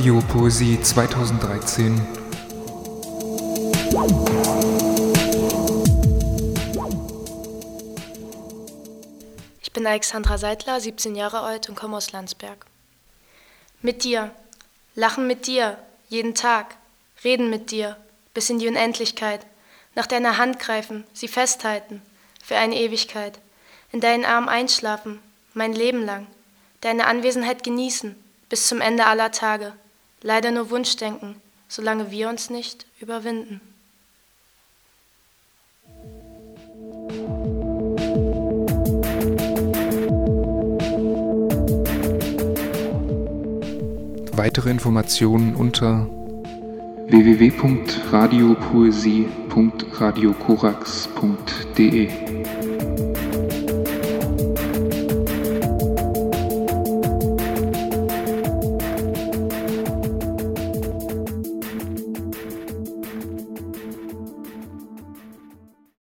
Radiopoesie 2013. Ich bin Alexandra Seidler, 17 Jahre alt und komme aus Landsberg. Mit dir, lachen mit dir, jeden Tag, reden mit dir, bis in die Unendlichkeit, nach deiner Hand greifen, sie festhalten, für eine Ewigkeit, in deinen Armen einschlafen, mein Leben lang, deine Anwesenheit genießen, bis zum Ende aller Tage, leider nur Wunschdenken, solange wir uns nicht überwinden. Weitere Informationen unter www.radiopoesie.radiokorax.de